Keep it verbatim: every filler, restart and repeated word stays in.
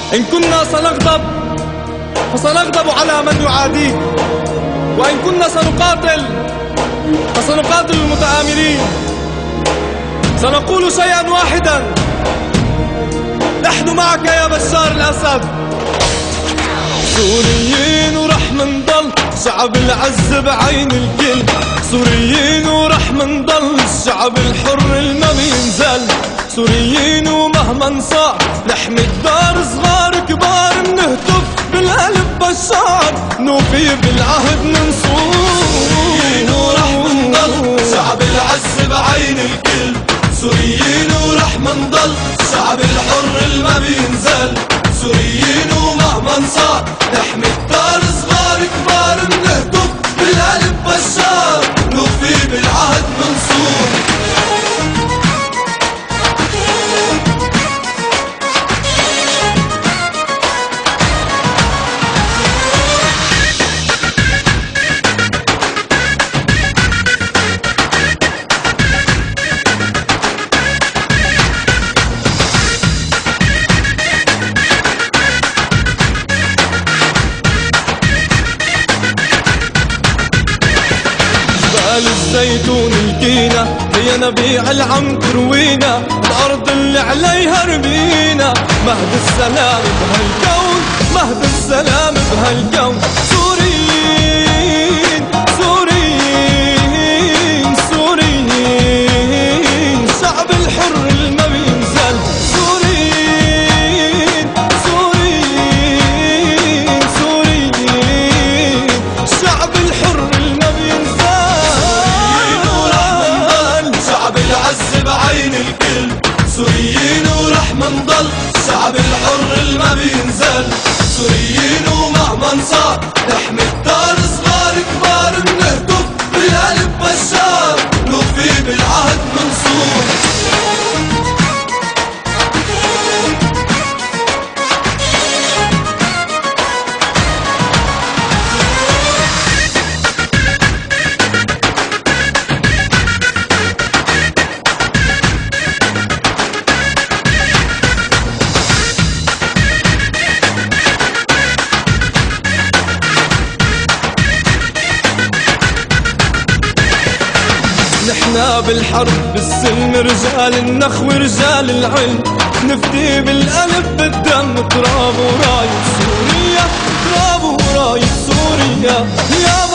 إن كنا سنغضب فسنغضب على من يعاديه، وإن كنا سنقاتل فسنقاتل المتآمرين. سنقول شيئا واحدا: نحن معك يا بشار الأسد. سوريين ورح منضل شعب العز بعين الكل، سوريين ورح منضل الشعب الحر الما بينزل، سوريين ومهما نصار نحمي الدار صغار كبار، منهتف بالقلب بشار نوفي بالعهد منصور. سوريين ورح منضل شعب العز بعين الكل، سوريين ورح منضل الشعب الحر الما بينزل، سوريين ومهما صار نحمي الدار صغار كبار، منهتف بالقلب بشار نوفي بالعهد منصور. الزيتون الكينا هي نبيع العم تروينا، الأرض اللي عليها ربينا، مهد السلام بهالكون، مهد السلام بهالكون. سوريين سوريين سوريين شعب الحر الما بينزل، سوريين سوريين سوريين شعب الحر الما بينزل، العز بعين الكل، سوريين ورح منضل الشعب الحر الما بينزل، سوريين ومهما صار نحمي الدار صغار كبار، منهتف بالقلب بشار نوفي بالعهد منصور. نحنا بالحرب بالسلم رجال النخوة رجال العلم، نفدي بالقلب بالدم تراب وراية سوريا، تراب وراية سوريا. يا